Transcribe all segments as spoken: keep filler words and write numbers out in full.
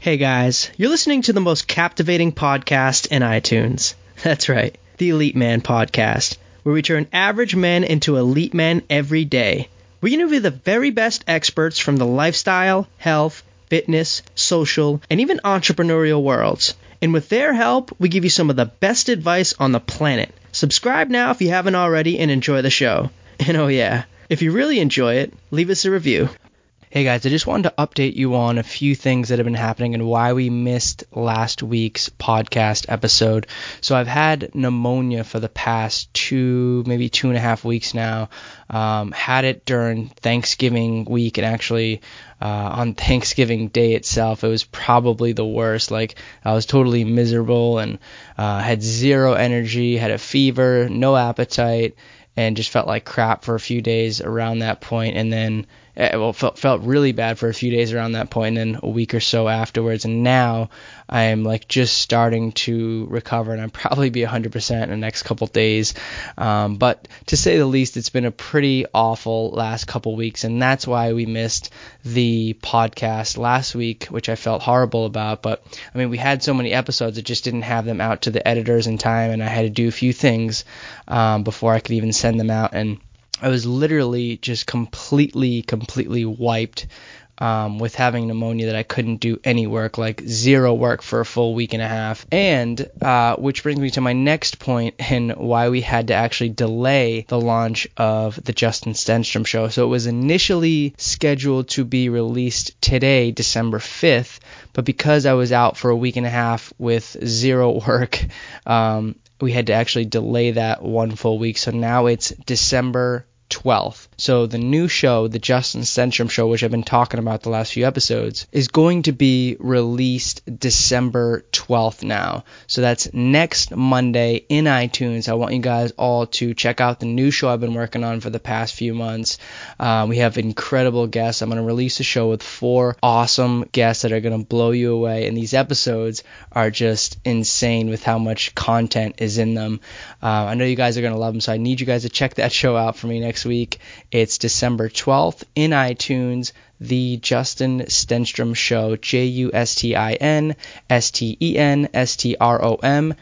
Hey guys, you're listening to the most captivating podcast in iTunes. That's right, the Elite Man Podcast, where we turn average men into elite men every day. We interview the very best experts from the lifestyle, health, fitness, social, and even entrepreneurial worlds. And with their help, we give you some of the best advice on the planet. Subscribe now if you haven't already and enjoy the show. And oh yeah, if you really enjoy it, leave us a review. Hey guys, I just wanted to update you on a few things that have been happening and why we missed last week's podcast episode. So I've had pneumonia for the past two, maybe two and a half weeks now. Um, had it during Thanksgiving week, and actually uh, on Thanksgiving Day itself, it was probably the worst. Like, I was totally miserable and uh, had zero energy, had a fever, no appetite, and just felt like crap for a few days around that point, and then well, felt felt really bad for a few days around that point, and then a week or so afterwards. And now I'm like just starting to recover, and I'll probably be one hundred percent in the next couple days. Um, but to say the least, it's been a pretty awful last couple weeks, and that's why we missed the podcast last week, which I felt horrible about. But I mean, we had so many episodes, it just didn't have them out to the editors in time, and I had to do a few things um, before I could even send them out. And I was literally just completely, completely wiped um, with having pneumonia that I couldn't do any work, like zero work for a full week and a half. And uh, which brings me to my next point and why we had to actually delay the launch of the Justin Stenstrom Show. So it was initially scheduled to be released today, December fifth, but because I was out for a week and a half with zero work, um, we had to actually delay that one full week. So now it's December twelfth. So the new show, the Justin Stenstrom Show, which I've been talking about the last few episodes, is going to be released December twelfth now. So that's next Monday in iTunes. I want you guys all to check out the new show I've been working on for the past few months. Um, we have incredible guests. I'm going to release a show with four awesome guests that are going to blow you away. And these episodes are just insane with how much content is in them. Uh, I know you guys are going to love them, so I need you guys to check that show out for me next week. It's December twelfth in iTunes, the Justin Stenstrom Show, J U S T I N S T E N S T R O M.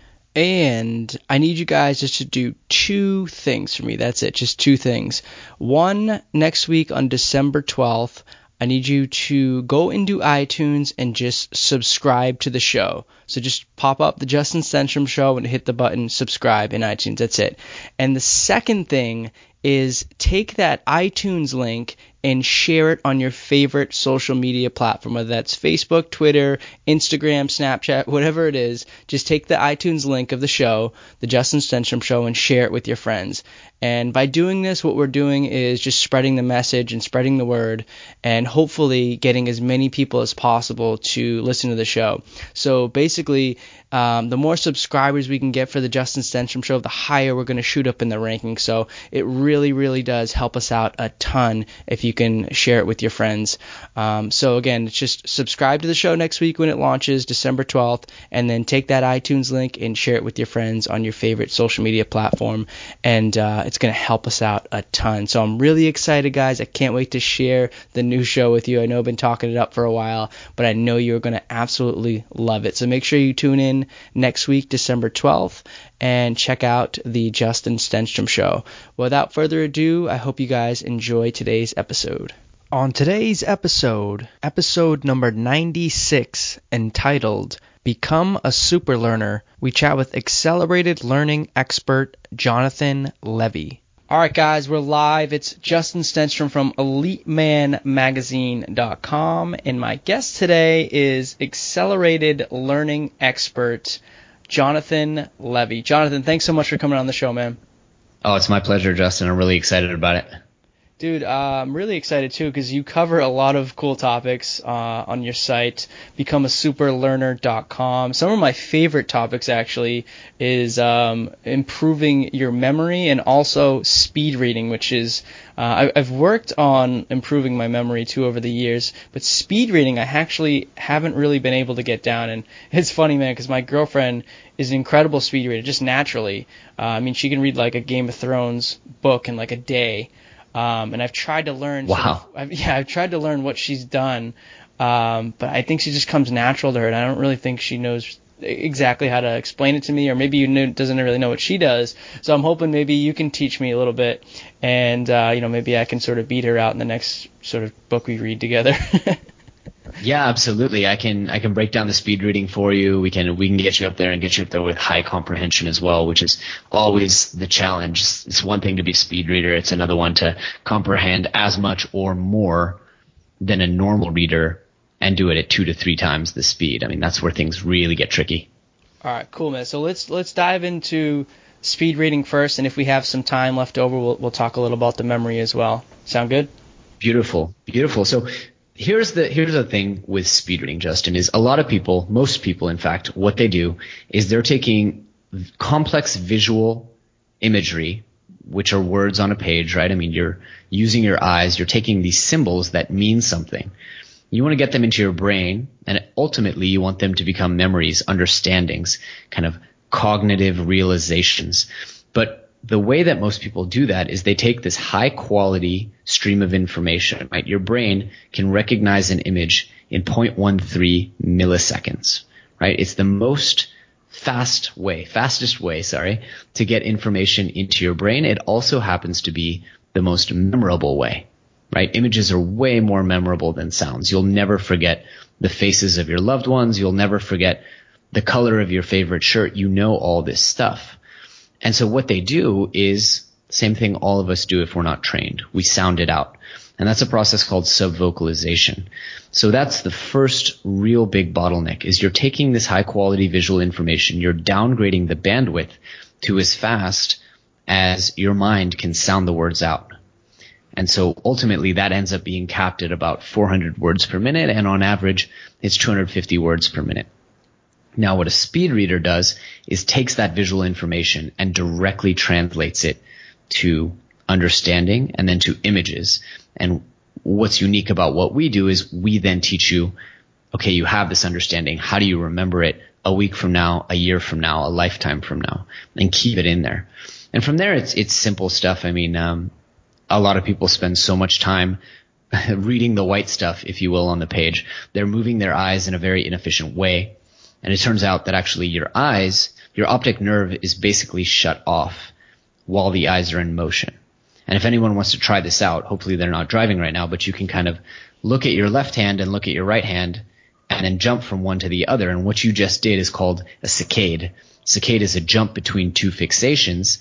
And I need you guys just to do two things for me. That's it, just two things. One, next week on December twelfth, I need you to go into iTunes and just subscribe to the show. So just pop up the Justin Stenstrom Show and hit the button subscribe in iTunes. That's it. And the second thing is take that iTunes link and share it on your favorite social media platform, whether that's Facebook, Twitter, Instagram, Snapchat, whatever it is. Just take the iTunes link of the show, the Justin Stenstrom Show, and share it with your friends. And by doing this, what we're doing is just spreading the message and spreading the word, and hopefully getting as many people as possible to listen to the show. So basically, um, the more subscribers we can get for the Justin Stenstrom Show, the higher we're going to shoot up in the rankings. So it really, really does help us out a ton if you can share it with your friends. Um, so again, it's just subscribe to the show next week when it launches, December twelfth, and then take that iTunes link and share it with your friends on your favorite social media platform. And uh, it's going to help us out a ton. So I'm really excited, guys. I can't wait to share the new show with you. I know I've been talking it up for a while, but I know you're going to absolutely love it. So make sure you tune in next week, December twelfth, and check out the Justin Stenstrom Show. Without further ado, I hope you guys enjoy today's episode. On today's episode, episode number ninety-six, entitled Become a Super Learner, we chat with accelerated learning expert Jonathan Levy. All right, guys, we're live. It's Justin Stenstrom from elite man magazine dot com, and my guest today is accelerated learning expert Jonathan Levy. Jonathan, thanks so much for coming on the show, man. Oh, it's my pleasure, Justin. I'm really excited about it. Dude, uh, I'm really excited too because you cover a lot of cool topics uh, on your site, become a super learner dot com. Some of my favorite topics actually is um, improving your memory and also speed reading, which is uh, I, I've worked on improving my memory too over the years, but speed reading I actually haven't really been able to get down. And it's funny, man, because my girlfriend is an incredible speed reader, just naturally. Uh, I mean, she can read like a Game of Thrones book in like a day. Um, and I've tried to learn. Wow. Sort of, I've, yeah, I've tried to learn what she's done Um, but I think she just comes natural to her, and I don't really think she knows exactly how to explain it to me, or maybe you know, doesn't really know what she does. So I'm hoping maybe you can teach me a little bit, and uh, you know, maybe I can sort of beat her out in the next sort of book we read together. Yeah, absolutely. I can I can break down the speed reading for you. We can we can get you up there and get you up there with high comprehension as well, which is always the challenge. It's one thing to be a speed reader. It's another one to comprehend as much or more than a normal reader and do it at two to three times the speed. I mean, that's where things really get tricky. All right, cool, man. So let's let's dive into speed reading first, and if we have some time left over, we'll we'll talk a little about the memory as well. Sound good? Beautiful, beautiful. So here's the here's the thing with speed reading, Justin, is a lot of people, most people, in fact, what they do is they're taking complex visual imagery, which are words on a page, right? I mean, you're using your eyes, you're taking these symbols that mean something. You want to get them into your brain, and ultimately you want them to become memories, understandings, kind of cognitive realizations. But the way that most people do that is they take this high quality stream of information, right? Your brain can recognize an image in zero point one three milliseconds, right? It's the most fast way, fastest way, sorry, to get information into your brain. It also happens to be the most memorable way. Right? Images are way more memorable than sounds. You'll never forget the faces of your loved ones. You'll never forget the color of your favorite shirt. You know all this stuff. And so what they do is same thing all of us do if we're not trained. We sound it out. And that's a process called subvocalization. So that's the first real big bottleneck is you're taking this high quality visual information, you're downgrading the bandwidth to as fast as your mind can sound the words out. And so ultimately that ends up being capped at about four hundred words per minute, and on average it's two hundred fifty words per minute. Now what a speed reader does is takes that visual information and directly translates it to understanding and then to images. And what's unique about what we do is we then teach you, okay, you have this understanding. How do you remember it a week from now, a year from now, a lifetime from now, and keep it in there. And from there it's it's simple stuff. I mean, um a lot of people spend so much time reading the white stuff, if you will, on the page. They're moving their eyes in a very inefficient way. And it turns out that actually your eyes, your optic nerve is basically shut off while the eyes are in motion. And if anyone wants to try this out, hopefully they're not driving right now, but you can kind of look at your left hand and look at your right hand and then jump from one to the other. And what you just did is called a saccade. Saccade is a jump between two fixations.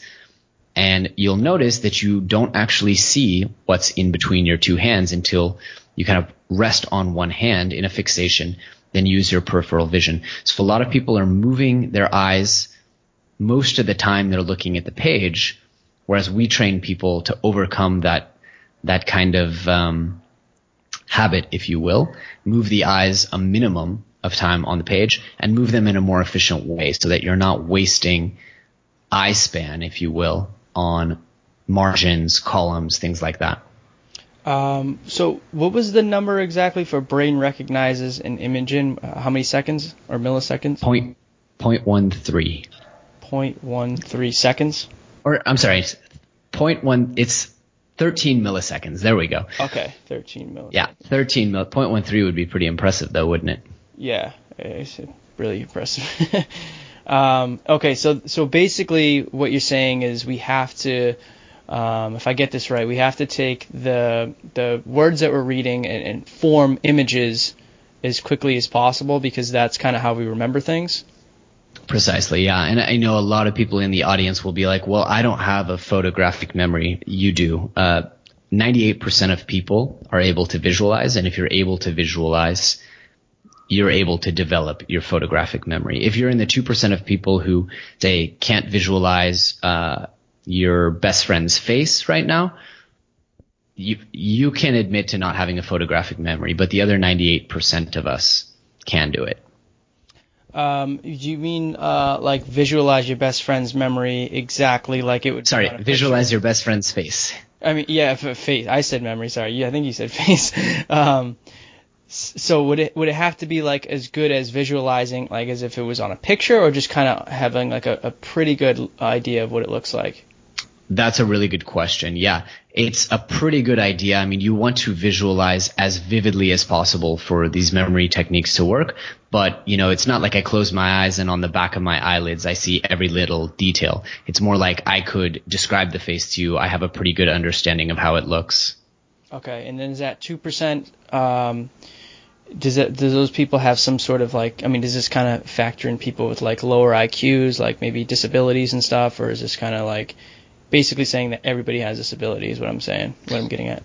And you'll notice that you don't actually see what's in between your two hands until you kind of rest on one hand in a fixation, then use your peripheral vision. So a lot of people are moving their eyes most of the time they're looking at the page, whereas we train people to overcome that that kind of um, habit, if you will, move the eyes a minimum of time on the page and move them in a more efficient way so that you're not wasting eye span, if you will, on margins, columns, things like that. Um, so what was the number exactly for brain recognizes an image in uh, how many seconds or milliseconds? Point, point one three. Point one three seconds? Or I'm sorry, point one. It's thirteen milliseconds. There we go. Okay, thirteen milliseconds. Yeah, thirteen mil. Point one three would be pretty impressive, though, wouldn't it? Yeah, it's really impressive. um, okay, so so basically what you're saying is we have to. Um, if I get this right, we have to take the the words that we're reading and, and form images as quickly as possible because that's kind of how we remember things. Precisely, yeah. And I know a lot of people in the audience will be like, well, I don't have a photographic memory. You do. Uh, ninety-eight percent of people are able to visualize, and if you're able to visualize, you're able to develop your photographic memory. If you're in the two percent of people who, say, can't visualize uh your best friend's face right now, you you can admit to not having a photographic memory, but the other ninety-eight percent of us can do it. Um, do you mean uh, like visualize your best friend's memory exactly like it would? Sorry, be visualize your best friend's face. I mean, yeah, face. I said memory. Sorry, yeah, I think you said face. um, so would it would it have to be like as good as visualizing like as if it was on a picture, or just kind of having like a, a pretty good idea of what it looks like? That's a really good question. Yeah, it's a pretty good idea. I mean, you want to visualize as vividly as possible for these memory techniques to work. But, you know, it's not like I close my eyes and on the back of my eyelids, I see every little detail. It's more like I could describe the face to you. I have a pretty good understanding of how it looks. Okay. And then is that two percent, um, does that, does those people have some sort of like, I mean, does this kind of factor in people with like lower I Qs, like maybe disabilities and stuff? Or is this kind of like basically saying that everybody has this ability is what I'm saying, what I'm getting at?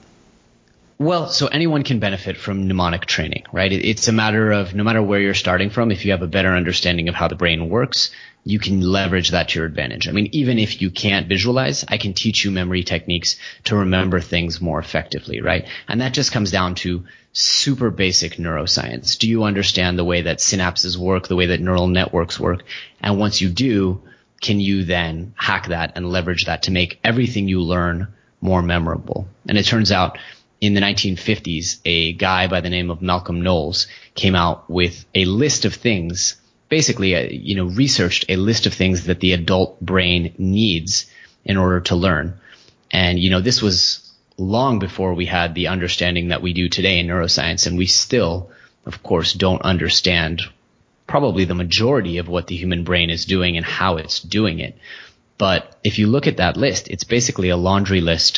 Well, so anyone can benefit from mnemonic training, right? It's a matter of no matter where you're starting from, if you have a better understanding of how the brain works, you can leverage that to your advantage. I mean, even if you can't visualize, I can teach you memory techniques to remember things more effectively, right? And that just comes down to super basic neuroscience. Do you understand the way that synapses work, the way that neural networks work? And once you do, can you then hack that and leverage that to make everything you learn more memorable? And it turns out in the nineteen fifties, a guy by the name of Malcolm Knowles came out with a list of things, basically, uh, you know, researched a list of things that the adult brain needs in order to learn. And, you know, this was long before we had the understanding that we do today in neuroscience. And we still, of course, don't understand probably the majority of what the human brain is doing and how it's doing it. But if you look at that list, it's basically a laundry list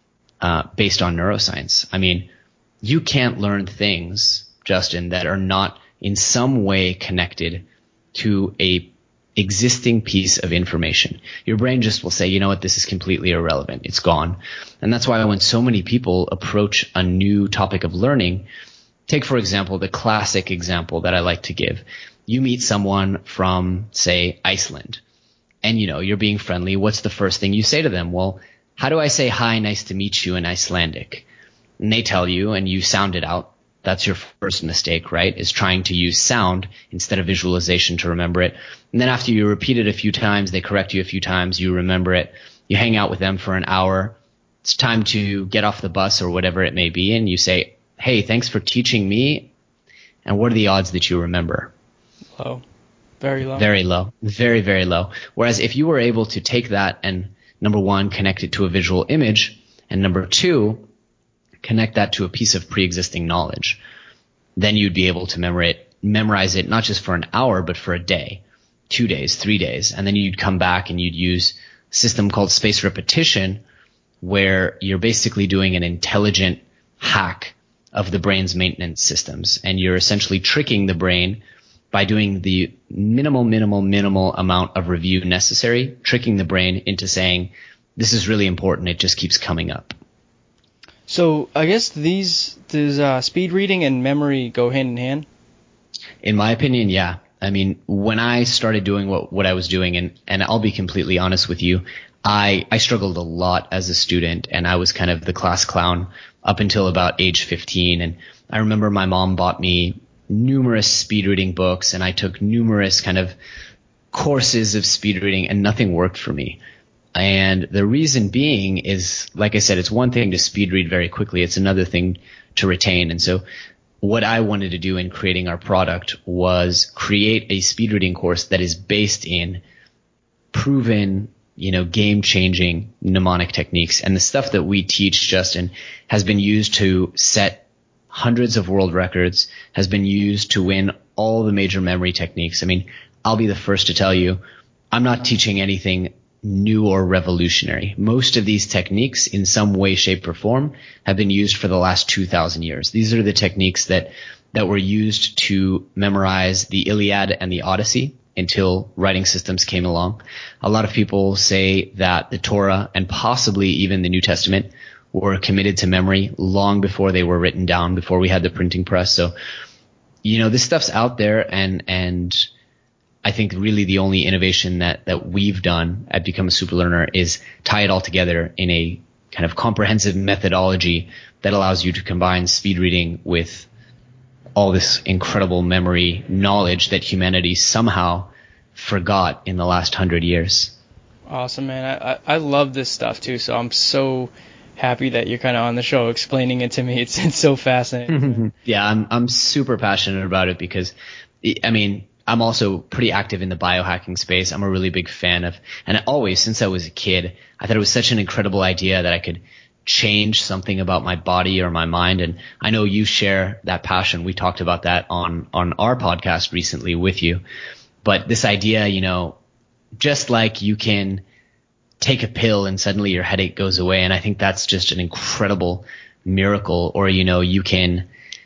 uh, based on neuroscience. I mean, you can't learn things, Justin, that are not in some way connected to a existing piece of information. Your brain just will say, you know what, this is completely irrelevant. It's gone. And that's why when so many people approach a new topic of learning, take, for example, the classic example that I like to give. You meet someone from, say, Iceland, and, you know, you're being friendly. What's the first thing you say to them? Well, how do I say hi, nice to meet you in Icelandic? And they tell you, and you sound it out. That's your first mistake, right? Is trying to use sound instead of visualization to remember it. And then after you repeat it a few times, they correct you a few times, you remember it. You hang out with them for an hour. It's time to get off the bus or whatever it may be. And you say, hey, thanks for teaching me. And what are the odds that you remember? Low. Very low. Very low. Very, very low. Whereas if you were able to take that and, number one, connect it to a visual image, and number two, connect that to a piece of pre-existing knowledge, then you'd be able to memorize it, memorize it not just for an hour, but for a day, two days, three days. And then you'd come back and you'd use a system called spaced repetition, where you're basically doing an intelligent hack of the brain's maintenance systems. And you're essentially tricking the brain by doing the minimal, minimal, minimal amount of review necessary, tricking the brain into saying, this is really important. It just keeps coming up. So I guess these, does uh, speed reading and memory go hand in hand? In my opinion, yeah. I mean, when I started doing what, what I was doing, and, and I'll be completely honest with you, I, I struggled a lot as a student, and I was kind of the class clown up until about age fifteen. And I remember my mom bought me numerous speed reading books, and I took numerous kind of courses of speed reading, and nothing worked for me. And the reason being is, like I said, it's one thing to speed read very quickly. It's another thing to retain. And so what I wanted to do in creating our product was create a speed reading course that is based in proven, you know, game changing mnemonic techniques. And the stuff that we teach, Justin, has been used to set hundreds of world records, has been used to win all the major memory techniques. I mean, I'll be the first to tell you, I'm not teaching anything new or revolutionary. Most of these techniques in some way, shape, or form have been used for the last two thousand years. These are the techniques that, that were used to memorize the Iliad and the Odyssey until writing systems came along. A lot of people say that the Torah and possibly even the New Testament were committed to memory long before they were written down, before we had the printing press. So, you know, this stuff's out there, and, and I think really the only innovation that, that we've done at Become a Super Learner is tie it all together in a kind of comprehensive methodology that allows you to combine speed reading with all this incredible memory knowledge that humanity somehow forgot in the last hundred years. Awesome, man. I, I, I love this stuff too, so I'm so happy that you're kind of on the show explaining it to me. It's, it's so fascinating. Yeah, I'm, I'm super passionate about it because, I mean, I'm also pretty active in the biohacking space. I'm a really big fan of, and always since I was a kid, I thought it was such an incredible idea that I could change something about my body or my mind. And I know you share that passion. We talked about that on, on our podcast recently with you. But this idea, you know, just like you can take a pill and suddenly your headache goes away. And I think that's just an incredible miracle. Or, you know, you can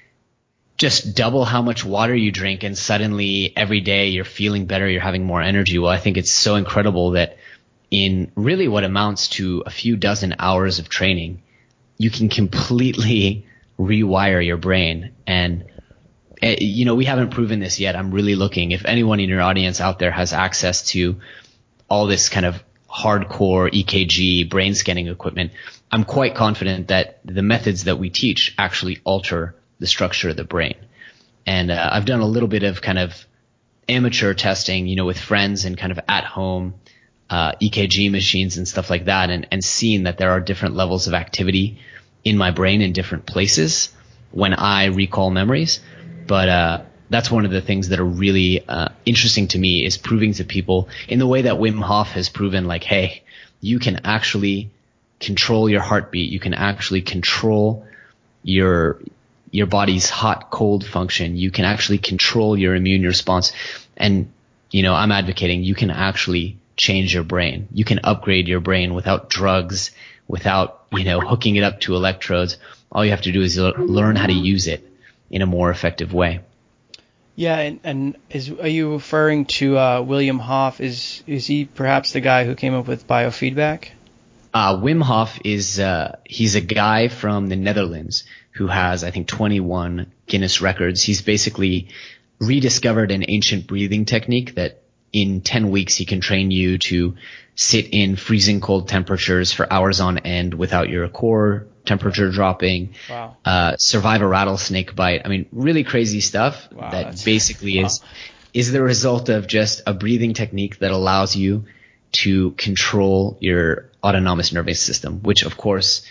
just double how much water you drink and suddenly every day you're feeling better, you're having more energy. Well, I think it's so incredible that in really what amounts to a few dozen hours of training, you can completely rewire your brain. And, uh, you know, we haven't proven this yet. I'm really looking. If anyone in your audience out there has access to all this kind of hardcore E K G brain scanning equipment, I'm quite confident that the methods that we teach actually alter the structure of the brain. And uh, I've done a little bit of kind of amateur testing, you know, with friends and kind of at home uh, E K G machines and stuff like that, and, and seeing that there are different levels of activity in my brain in different places when I recall memories. But uh, that's one of the things that are really uh, interesting to me, is proving to people in the way that Wim Hof has proven, like, hey, you can actually control your heartbeat. You can actually control your your body's hot cold function. You can actually control your immune response. And, you know, I'm advocating you can actually change your brain. You can upgrade your brain without drugs, without, you know, hooking it up to electrodes. All you have to do is learn how to use it in a more effective way. Yeah, and, and is are you referring to uh, William Hof? Is is he perhaps the guy who came up with biofeedback? Uh, Wim Hof is uh, he's a guy from the Netherlands who has, I think, twenty-one Guinness records. He's basically rediscovered an ancient breathing technique that in ten weeks he can train you to sit in freezing cold temperatures for hours on end without your core temperature dropping. Wow. Uh, survive a rattlesnake bite. I mean, really crazy stuff. Wow, that that's- basically wow. is is the result of just a breathing technique that allows you to control your autonomous nervous system, which of course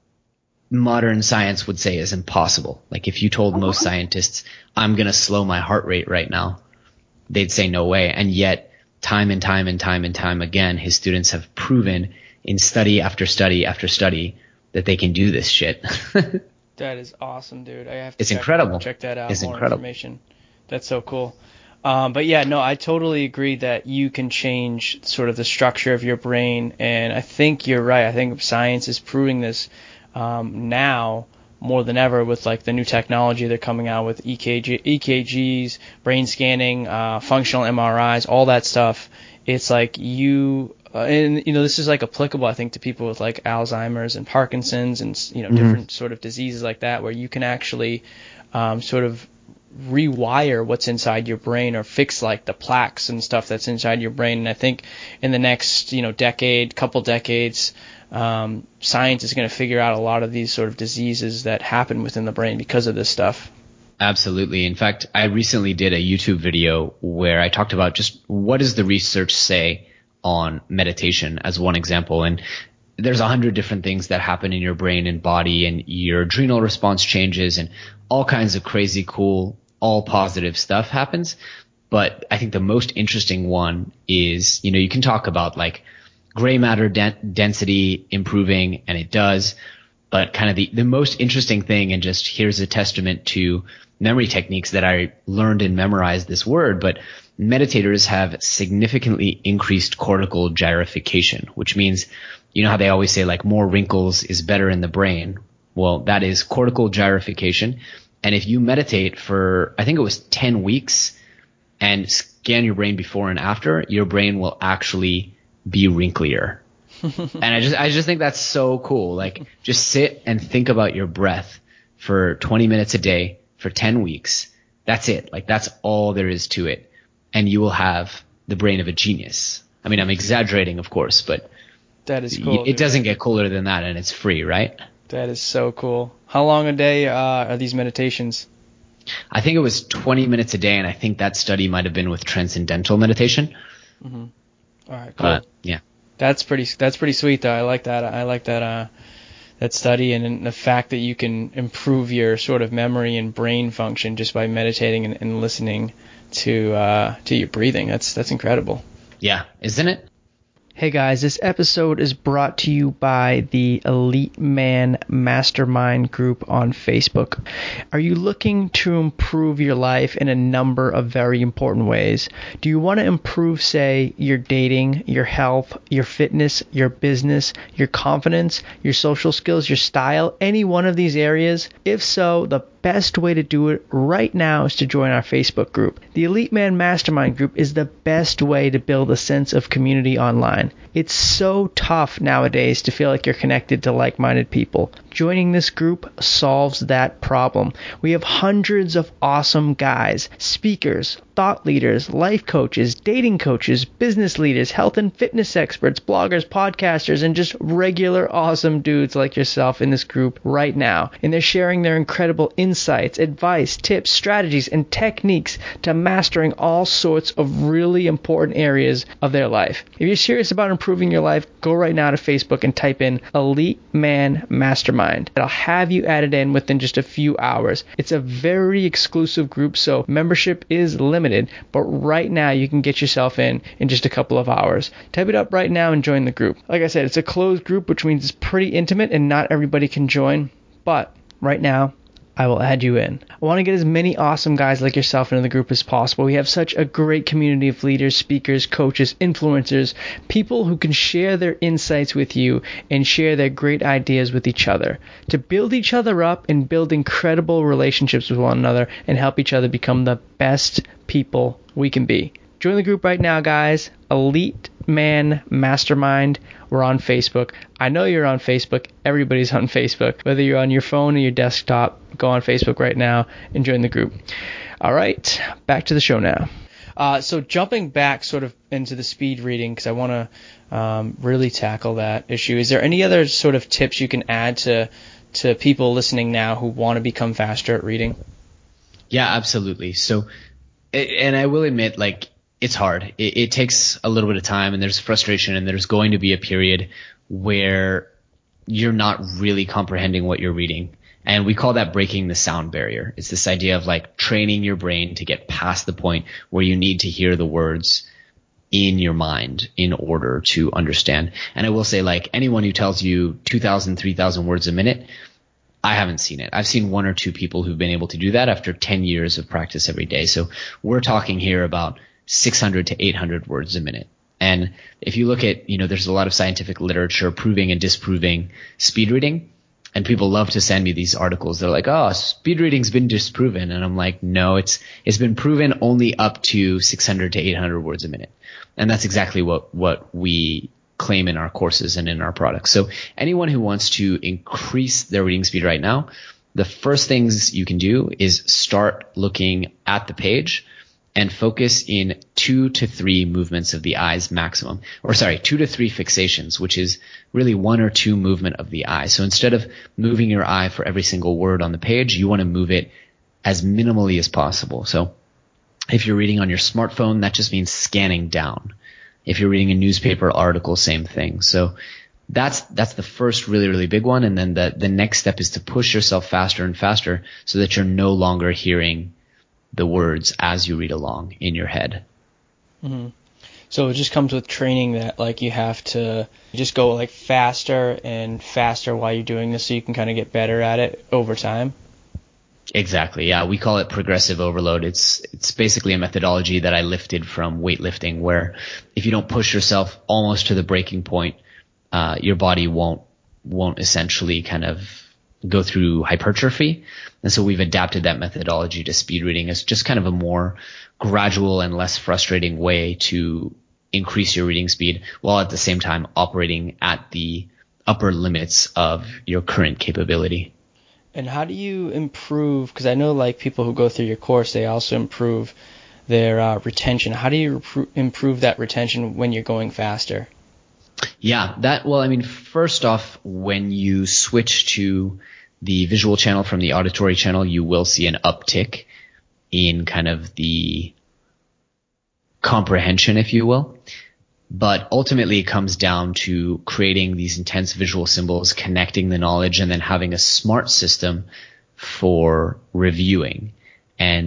modern science would say is impossible. Like if you told most scientists, I'm going to slow my heart rate right now, they'd say no way. And yet time and time and time and time again, his students have proven in study after study after study that they can do this shit. That is awesome, dude. I have to It's check, incredible. check that out. It's more incredible. information. That's so cool. Um, but yeah, no, I totally agree that you can change sort of the structure of your brain, and I think you're right. I think science is proving this um, now more than ever with like the new technology they're coming out with E K G, E K Gs, brain scanning, uh, functional M R Is, all that stuff. It's like you, uh, and you know, this is like applicable, I think, to people with like Alzheimer's and Parkinson's and you know Mm-hmm. different sort of diseases like that, where you can actually um, sort of rewire what's inside your brain or fix like the plaques and stuff that's inside your brain. And I think in the next, you know, decade, couple decades, um, science is going to figure out a lot of these sort of diseases that happen within the brain because of this stuff. Absolutely. In fact, I recently did a YouTube video where I talked about just what does the research say on meditation as one example. And there's a hundred different things that happen in your brain and body, and your adrenal response changes and all kinds of crazy, cool, all positive stuff happens. But I think the most interesting one is, you know, you can talk about like gray matter de- density improving, and it does. But kind of the, the most interesting thing, and just here's a testament to memory techniques that I learned and memorized this word, but meditators have significantly increased cortical gyrification, which means, you know how they always say like more wrinkles is better in the brain? Well, that is cortical gyrification. And if you meditate for, I think it was ten weeks and scan your brain before and after, your brain will actually be wrinklier. And I just, I just think that's so cool. Like just sit and think about your breath for twenty minutes a day for ten weeks. That's it. Like that's all there is to it. And you will have the brain of a genius. I mean, I'm exaggerating, of course, but That is cool. it dude. doesn't get cooler than that, and it's free, right? That is so cool. How long a day uh, are these meditations? I think it was twenty minutes a day, and I think that study might have been with transcendental meditation. Mm-hmm. All right, cool. But yeah, That's pretty. That's pretty sweet, though. I like that. I like that. Uh, that study, and the fact that you can improve your sort of memory and brain function just by meditating and, and listening to uh, to your breathing. That's that's incredible. Yeah, isn't it? Hey guys, this episode is brought to you by the Elite Man Mastermind group on Facebook. Are you looking to improve your life in a number of very important ways? Do you want to improve, say, your dating, your health, your fitness, your business, your confidence, your social skills, your style, any one of these areas? If so, the best way to do it right now is to join our Facebook group. The Elite Man Mastermind group is the best way to build a sense of community online. It's so tough nowadays to feel like you're connected to like-minded people. Joining this group solves that problem. We have hundreds of awesome guys, speakers, thought leaders, life coaches, dating coaches, business leaders, health and fitness experts, bloggers, podcasters, and just regular awesome dudes like yourself in this group right now. And they're sharing their incredible insights, advice, tips, strategies, and techniques to mastering all sorts of really important areas of their life. If you're serious about improving your life, go right now to Facebook and type in Elite Man Mastermind. It'll have you added in within just a few hours. It's a very exclusive group, so membership is limited, but right now you can get yourself in in just a couple of hours. Type it up right now and join the group. Like I said, it's a closed group, which means it's pretty intimate and not everybody can join, but right now, I will add you in. I want to get as many awesome guys like yourself into the group as possible. We have such a great community of leaders, speakers, coaches, influencers, people who can share their insights with you and share their great ideas with each other to build each other up and build incredible relationships with one another and help each other become the best people we can be. Join the group right now, guys. Elite Man Mastermind. We're on Facebook. I know you're on Facebook. Everybody's on Facebook. Whether you're on your phone or your desktop, go on Facebook right now and join the group. All right, back to the show now. Uh, so jumping back sort of into the speed reading, because I want to um, really tackle that issue. Is there any other sort of tips you can add to to people listening now who want to become faster at reading? Yeah, absolutely. So, and I will admit, like, it's hard. It, it takes a little bit of time, and there's frustration, and there's going to be a period where you're not really comprehending what you're reading. And we call that breaking the sound barrier. It's this idea of like training your brain to get past the point where you need to hear the words in your mind in order to understand. And I will say, like, anyone who tells you two thousand, three thousand words a minute, I haven't seen it. I've seen one or two people who've been able to do that after ten years of practice every day. So we're talking here about six hundred to eight hundred words a minute. And if you look at, you know, there's a lot of scientific literature proving and disproving speed reading. And people love to send me these articles. They're like, oh, speed reading's been disproven. And I'm like, no, it's, it's been proven only up to six hundred to eight hundred words a minute. And that's exactly what, what we claim in our courses and in our products. So anyone who wants to increase their reading speed right now, the first things you can do is start looking at the page and focus in two to three movements of the eyes maximum, or sorry, two to three fixations, which is really one or two movement of the eye. So instead of moving your eye for every single word on the page, you want to move it as minimally as possible. So if you're reading on your smartphone, that just means scanning down. If you're reading a newspaper article, same thing. So that's, that's the first really, really big one. And then the, the next step is to push yourself faster and faster so that you're no longer hearing the words as you read along in your head. Mm-hmm. So it just comes with training that, like, you have to just go like faster and faster while you're doing this so you can kind of get better at it over time. Exactly. Yeah. We call it progressive overload. It's, it's basically a methodology that I lifted from weightlifting, where if you don't push yourself almost to the breaking point, uh, your body won't, won't essentially kind of go through hypertrophy. And so we've adapted that methodology to speed reading as just kind of a more gradual and less frustrating way to increase your reading speed while at the same time operating at the upper limits of your current capability. And how do you improve, because I know like people who go through your course, they also improve their uh, retention. How do you repro- improve that retention when you're going faster? Yeah, that, well, I mean, first off, when you switch to the visual channel from the auditory channel, you will see an uptick in kind of the comprehension, if you will. But ultimately it comes down to creating these intense visual symbols, connecting the knowledge, and then having a smart system for reviewing. And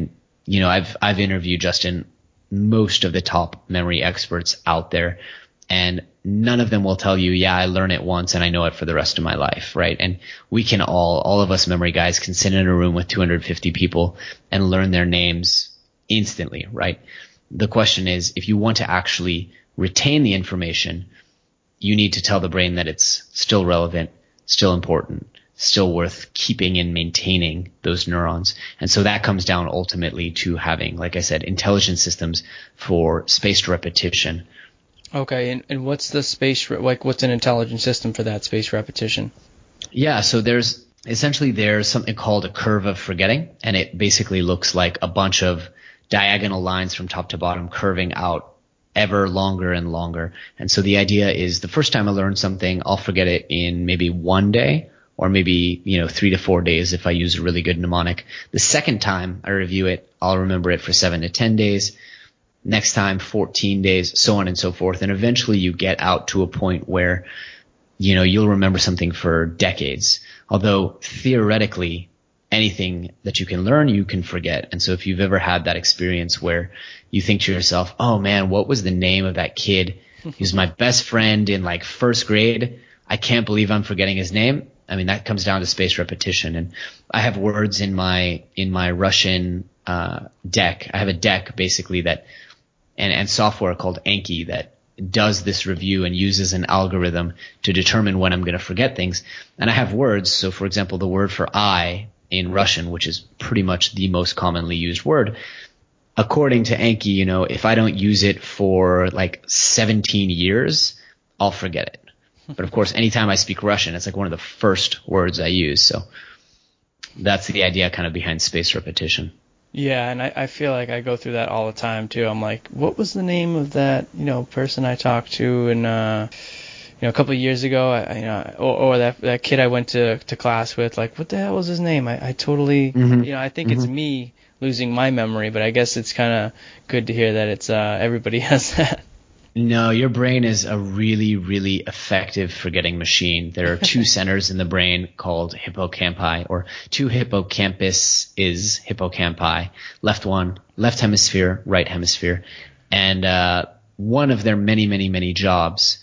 you know, I've, I've interviewed Justin, most of the top memory experts out there, and none of them will tell you, yeah, I learn it once and I know it for the rest of my life, right? And we can all, all of us memory guys can sit in a room with two hundred fifty people and learn their names instantly, right? The question is, if you want to actually retain the information, you need to tell the brain that it's still relevant, still important, still worth keeping and maintaining those neurons. And so that comes down ultimately to having, like I said, intelligent systems for spaced repetition. Okay, and, and what's the space, re- like what's an intelligent system for that space repetition? Yeah, so there's essentially there's something called a curve of forgetting, and it basically looks like a bunch of diagonal lines from top to bottom curving out ever longer and longer. And so the idea is the first time I learn something, I'll forget it in maybe one day, or maybe, you know, three to four days if I use a really good mnemonic. The second time I review it, I'll remember it for seven to ten days. Next time, fourteen days, so on and so forth. And eventually you get out to a point where, you know, you'll remember something for decades. Although theoretically, anything that you can learn, you can forget. And so if you've ever had that experience where you think to yourself, oh man, what was the name of that kid? He was my best friend in like first grade. I can't believe I'm forgetting his name. I mean, that comes down to spaced repetition. And I have words in my, in my Russian, uh, deck. I have a deck basically that, and, and software called Anki that does this review and uses an algorithm to determine when I'm going to forget things. And I have words. So for example, the word for I in Russian, which is pretty much the most commonly used word, according to Anki, you know, if I don't use it for like seventeen years, I'll forget it. But of course, anytime I speak Russian, it's like one of the first words I use. So that's the idea kind of behind spaced repetition. Yeah, and I, I feel like I go through that all the time too. I'm like, what was the name of that, you know, person I talked to and uh you know, a couple of years ago, I, you know, or, or that that kid I went to, to class with, like, what the hell was his name? I, I totally, mm-hmm. you know, I think mm-hmm. it's me losing my memory, but I guess it's kind of good to hear that it's uh everybody has that. No, your brain is a really, really effective forgetting machine. There are two centers in the brain called hippocampi, or two hippocampus is hippocampi, left one, left hemisphere, right hemisphere. And uh, one of their many, many, many jobs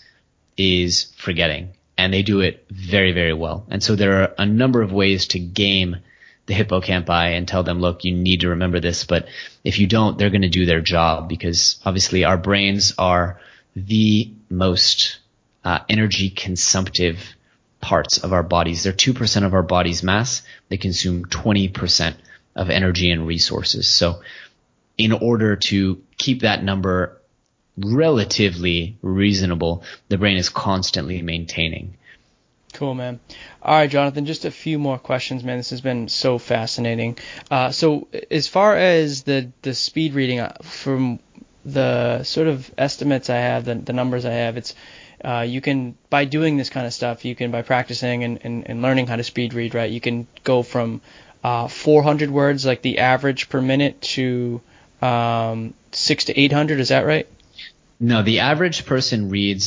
is forgetting. And they do it very, very well. And so there are a number of ways to game the hippocampi and tell them, look, you need to remember this, but if you don't, they're going to do their job, because obviously our brains are the most uh, energy consumptive parts of our bodies. They're two percent of our body's mass. They consume twenty percent of energy and resources. So in order to keep that number relatively reasonable, the brain is constantly maintaining. Cool, man. All right, Jonathan, just a few more questions, man. This has been so fascinating. Uh, so as far as the, the speed reading, uh, from the sort of estimates I have, the, the numbers I have, it's uh, you can, by doing this kind of stuff, you can, by practicing and, and, and learning how to speed read, right, you can go from uh, four hundred words, like the average per minute, to um, six to eight hundred. Is that right? No, the average person reads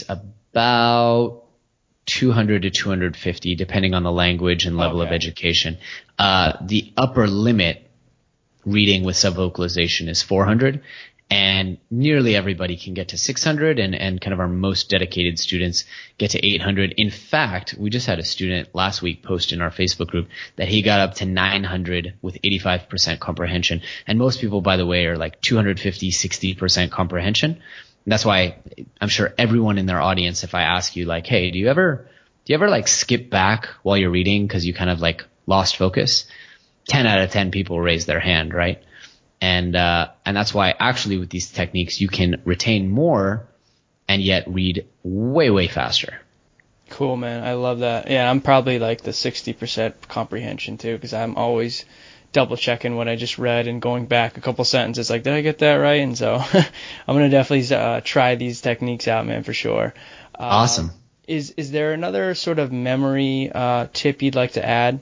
about two hundred to two hundred fifty, depending on the language and level okay. of education. Uh, the upper limit reading with subvocalization is four hundred, and nearly everybody can get to six hundred, and, and kind of our most dedicated students get to eight hundred. In fact, we just had a student last week post in our Facebook group that he got up to nine hundred with eighty-five percent comprehension. And most people, by the way, are like two hundred fifty, sixty percent comprehension. And that's why I'm sure everyone in their audience, if I ask you like, hey, do you ever, do you ever like skip back while you're reading because you kind of like lost focus? ten out of ten people raise their hand, right? And, uh, and that's why actually with these techniques, you can retain more and yet read way, way faster. Cool, man. I love that. Yeah, I'm probably like the sixty percent comprehension too, because I'm always double checking what I just read and going back a couple sentences like, did I get that right? And so I'm going to definitely uh, try these techniques out, man, for sure. Uh, awesome. Is is there another sort of memory uh, tip you'd like to add?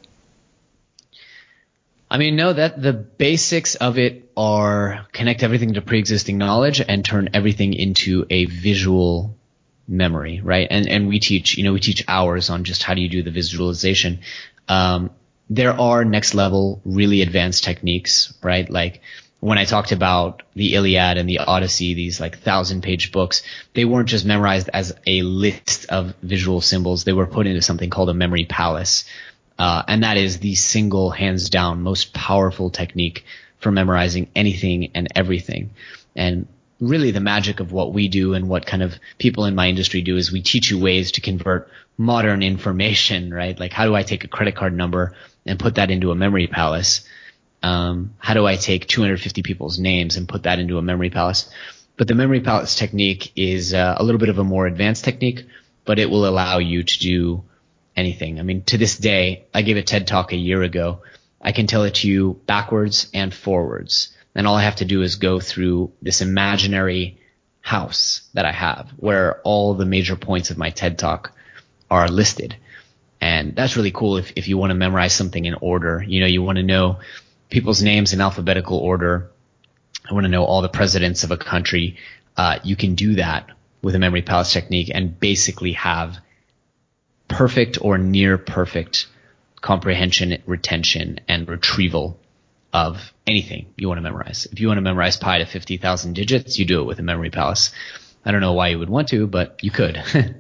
I mean, no, that the basics of it are connect everything to pre-existing knowledge and turn everything into a visual memory, right? And and we teach, you know, we teach hours on just how do you do the visualization. Um, there are next level, really advanced techniques, right? Like when I talked about the Iliad and the Odyssey, these like thousand page books, they weren't just memorized as a list of visual symbols. They were put into something called a memory palace. Uh, and that is the single hands down most powerful technique for memorizing anything and everything. And really the magic of what we do and what kind of people in my industry do is we teach you ways to convert modern information, right? Like how do I take a credit card number and put that into a memory palace? Um, how do I take two hundred fifty people's names and put that into a memory palace? But the memory palace technique is uh, a little bit of a more advanced technique, but it will allow you to do anything. I mean, to this day, I gave a TED talk a year ago. I can tell it to you backwards and forwards. And all I have to do is go through this imaginary house that I have where all the major points of my TED talk are listed. And that's really cool if, if you want to memorize something in order. You know, you want to know people's names in alphabetical order. I want to know all the presidents of a country. Uh, you can do that with a memory palace technique and basically have perfect or near perfect comprehension, retention, and retrieval of anything you want to memorize. If you want to memorize pi to fifty thousand digits, you do it with a memory palace. I don't know why you would want to, but you could.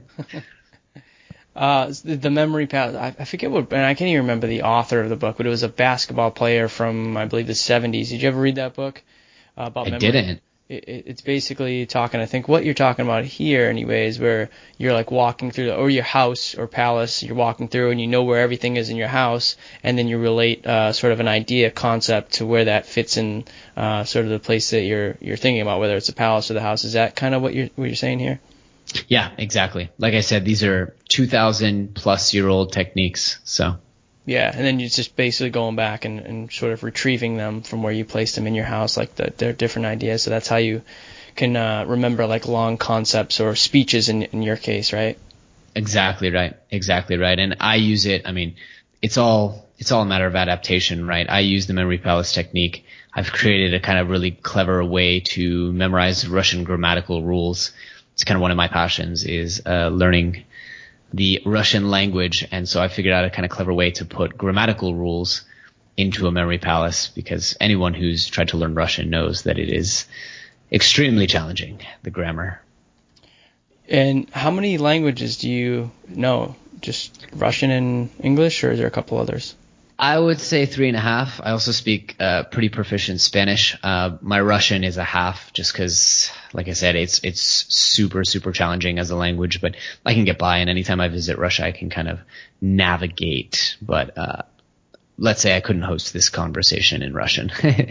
uh, the, the memory palace, I, I forget what, and I can't even remember the author of the book, but it was a basketball player from, I believe, the seventies. Did you ever read that book uh, about I memory? didn't. It, it, it's basically talking, I think, what you're talking about here, anyways, where you're like walking through, the, or your house or palace, you're walking through and you know where everything is in your house, and then you relate uh, sort of an idea, concept to where that fits in uh, sort of the place that you're you're thinking about, whether it's the palace or the house. Is that kind of what you're what you're saying here? Yeah, exactly. Like I said, these are two thousand plus year old techniques. So. Yeah, and then you're just basically going back and, and sort of retrieving them from where you placed them in your house, like the, they're different ideas. So that's how you can uh, remember like long concepts or speeches in in your case, right? Exactly right. Exactly right. And I use it. I mean, it's all it's all a matter of adaptation, right? I use the memory palace technique. I've created a kind of really clever way to memorize Russian grammatical rules. It's kind of one of my passions is uh, learning the Russian language, and so I figured out a kind of clever way to put grammatical rules into a memory palace, because anyone who's tried to learn Russian knows that it is extremely challenging, the grammar. And how many languages do you know? Just Russian and English, or is there a couple others? I would say three and a half. I also speak uh, pretty proficient Spanish. Uh, my Russian is a half, just because, like I said, it's it's super super challenging as a language. But I can get by, and anytime I visit Russia, I can kind of navigate. But uh, let's say I couldn't host this conversation in Russian.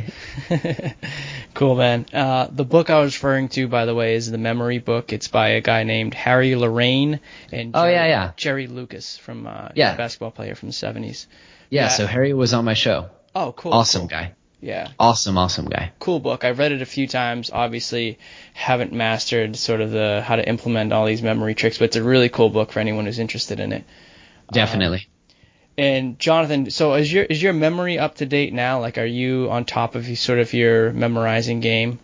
Cool, man. Uh, the book I was referring to, by the way, is the Memory Book. It's by a guy named Harry Lorraine and oh Jerry, yeah yeah Jerry Lucas, from uh, yeah. a basketball player from the seventies. Yeah, Yeah. so Harry was on my show. Oh, cool. Awesome cool. guy. Yeah. Awesome, awesome guy. Cool book. I've read it a few times. Obviously, haven't mastered sort of the how to implement all these memory tricks, but it's a really cool book for anyone who's interested in it. Definitely. Um, and Jonathan, so is your is your memory up to date now? Like, are you on top of sort of your memorizing game?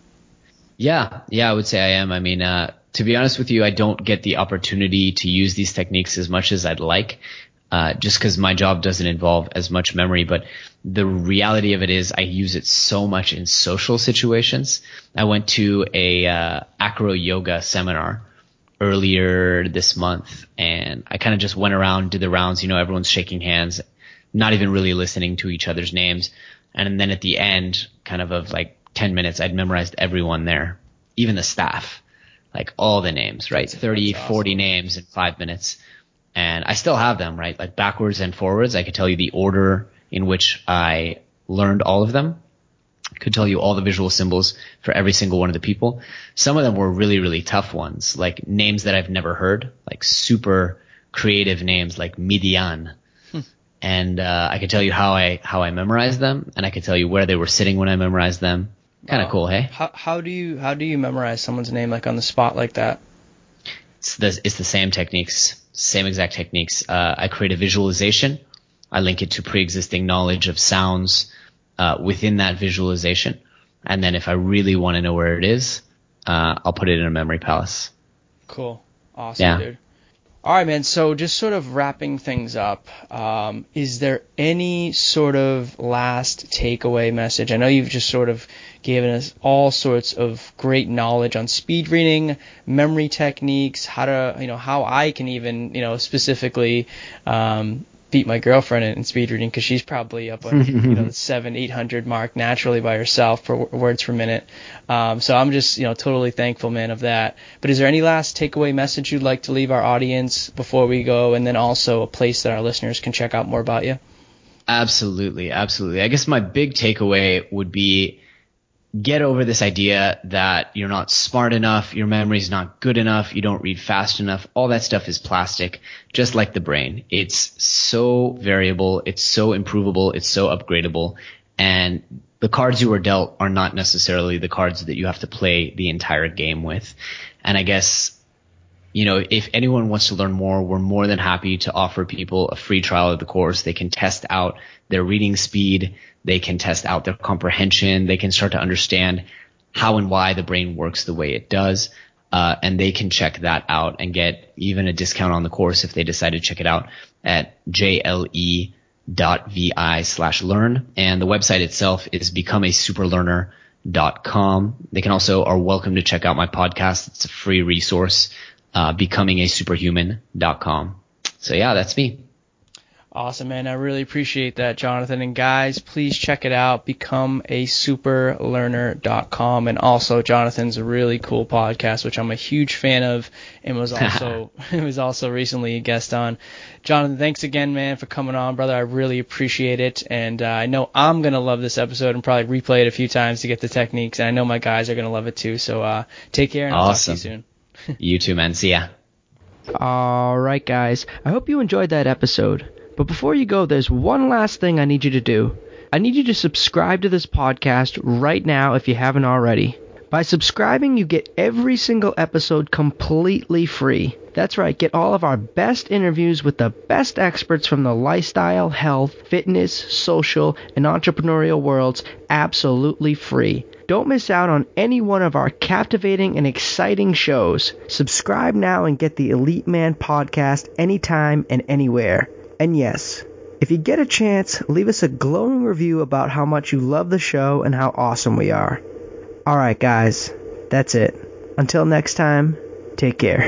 Yeah, yeah, I would say I am. I mean, uh, to be honest with you, I don't get the opportunity to use these techniques as much as I'd like. Uh, just because my job doesn't involve as much memory, but the reality of it is I use it so much in social situations. I went to a uh, acro yoga seminar earlier this month, and I kind of just went around, did the rounds. You know, everyone's shaking hands, not even really listening to each other's names. And then at the end, kind of of like ten minutes, I'd memorized everyone there, even the staff, like all the names, right? That's, thirty, that's forty awesome. names in five minutes. And I still have them, right? Like backwards and forwards. I could tell you the order in which I learned all of them. I could tell you all the visual symbols for every single one of the people. Some of them were really, really tough ones, like names that I've never heard, like super creative names like Midian. Hmm. And uh, I could tell you how I how I memorized them, and I could tell you where they were sitting when I memorized them. Kind of Wow. cool, hey? How how do you how do you memorize someone's name like on the spot like that? It's the, it's the same techniques, same exact techniques. Uh, I create a visualization. I link it to pre-existing knowledge of sounds uh, within that visualization. And then if I really want to know where it is, uh, I'll put it in a memory palace. Cool. Awesome, Yeah. dude. All right, man. So just sort of wrapping things up, um, is there any sort of last takeaway message? I know you've just sort of giving us all sorts of great knowledge on speed reading, memory techniques, how to, you know, how I can even, you know, specifically um, beat my girlfriend in, in speed reading, because she's probably up on, you know, the seven, eight hundred mark naturally by herself per w- words per minute. Um, so I'm just, you know, totally thankful, man, of that. But is there any last takeaway message you'd like to leave our audience before we go, and then also a place that our listeners can check out more about you? Absolutely, absolutely. I guess my big takeaway would be get over this idea that you're not smart enough, your memory's not good enough, you don't read fast enough. All that stuff is plastic, just like the brain. It's so variable, it's so improvable, it's so upgradable, and the cards you were dealt are not necessarily the cards that you have to play the entire game with. And I guess, you know, if anyone wants to learn more, we're more than happy to offer people a free trial of the course. They can test out their reading speed. They can test out their comprehension. They can start to understand how and why the brain works the way it does. Uh, and they can check that out and get even a discount on the course if they decide to check it out at jle.vi slash learn. And the website itself is become a super learner dot com. They can also are welcome to check out my podcast. It's a free resource, uh, becoming a superhuman dot com. So yeah, that's me. Awesome, man. I really appreciate that, Jonathan. And guys, please check it out, become a super learner dot com. And also, Jonathan's a really cool podcast, which I'm a huge fan of, and was also was also recently a guest on. Jonathan, thanks again, man, for coming on, brother. I really appreciate it. And uh, I know I'm going to love this episode and probably replay it a few times to get the techniques. And I know my guys are going to love it too. So uh, take care, and I'll Awesome. talk to you soon. You too, man. See ya. All right, guys. I hope you enjoyed that episode. But before you go, there's one last thing I need you to do. I need you to subscribe to this podcast right now if you haven't already. By subscribing, you get every single episode completely free. That's right, get all of our best interviews with the best experts from the lifestyle, health, fitness, social, and entrepreneurial worlds absolutely free. Don't miss out on any one of our captivating and exciting shows. Subscribe now and get the Elite Man podcast anytime and anywhere. And yes, if you get a chance, leave us a glowing review about how much you love the show and how awesome we are. Alright guys, that's it. Until next time, take care.